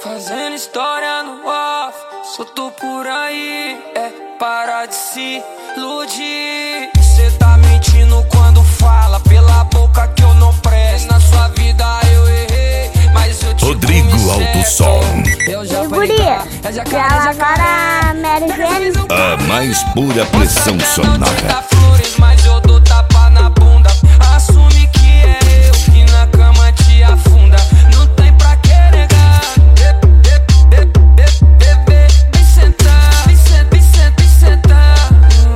Fazendo história no off, solto por aí, para de se iludir. Cê tá mentindo quando fala pela boca que eu não presto. Na sua vida eu errei, mas eu te Rodrigo Alto Som. Eu já Guria, grava agora Mary Jane. A mais pura pressão sonora. Flores, mas eu dou tapa na bunda. Assume que é eu que na cama te afunda. Não tem pra que negar. Vem sentar, vem sentar.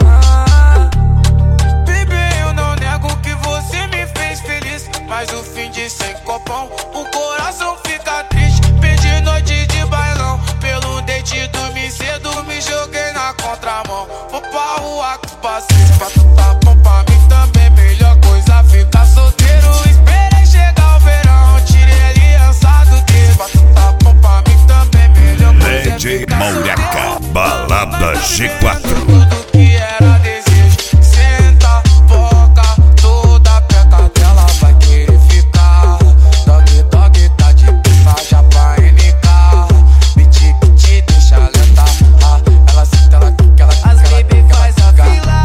Bebê, eu não nego que você me fez feliz, mas o fim de sem copão, o coração fica triste. Perdi noite de bailão, pelo date dormi cedo, me joguei na contramão. Vou pra rua com os parceiros, pra tu tá bom pra mim também. Melhor coisa ficar solteiro. Esperei chegar o verão, tirei aliança do dedo. Pra tu tá bom pra mim também. Melhor coisa DJ Maureca, Balada G4. tudo que era desejo. Senta, boca, toda perto dela vai querer ficar. Dog, dog, tá de pista já pra NK. Beat que te deixa lenta. Ela senta, ela quica, ela quica. As baby faz a fila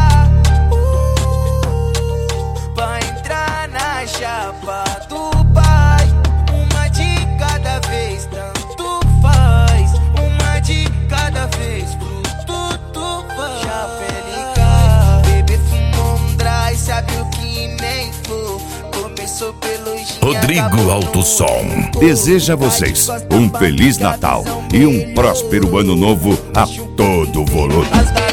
pra entrar na chapa do pai. Uma de cada vez, tanto faz. Uma de cada vez, pro tudo vai. Chapa LK, bebê fumou um dry, sabe o que nem for. Começou pelo gin, Rodrigo acabou Alto no Som álcool. deseja a vocês um Feliz Natal e um próspero Ano Novo a todo volume. As